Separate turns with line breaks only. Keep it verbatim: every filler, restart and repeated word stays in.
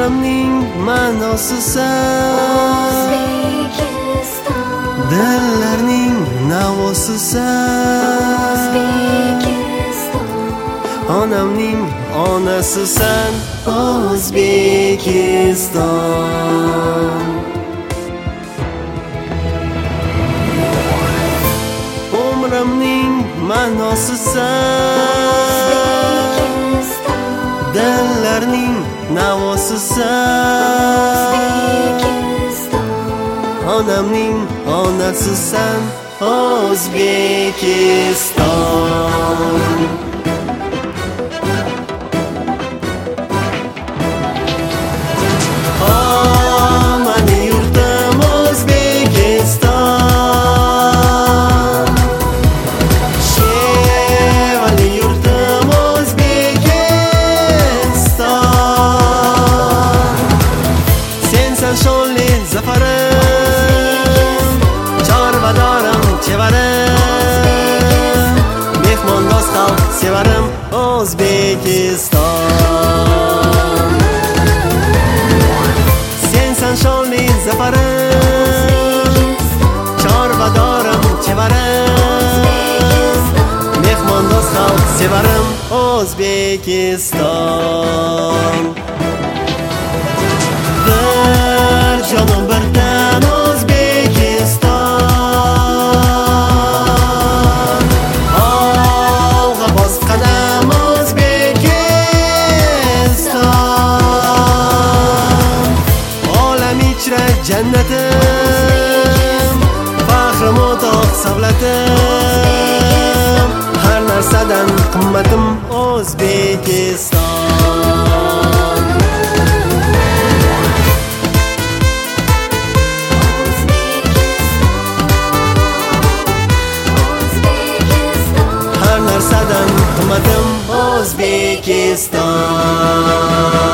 Umrimning ma'nosisan, dillarning navosisan, onamning onasisan, O'zbekiston. Umrimning ma'nosisan, dillarning navosisan, onamning onasisan, O'zbekiston. Shonli zafarim, chorvadorim chevarim, mehmondo'st xalq sevarim, O'zbekiston. Sensan shonli zafarim, chorvadorim chevarim, mehmondo'st xalq sevarim, O'zbekiston. Jonim birdan O'zbekiston, olg'a bos qadam O'zbekiston. Olam ichra jannatim, faxrim o'toq savlatim, har narsadan qimmatim O'zbekiston. Narsadan qimmatim O'zbekiston.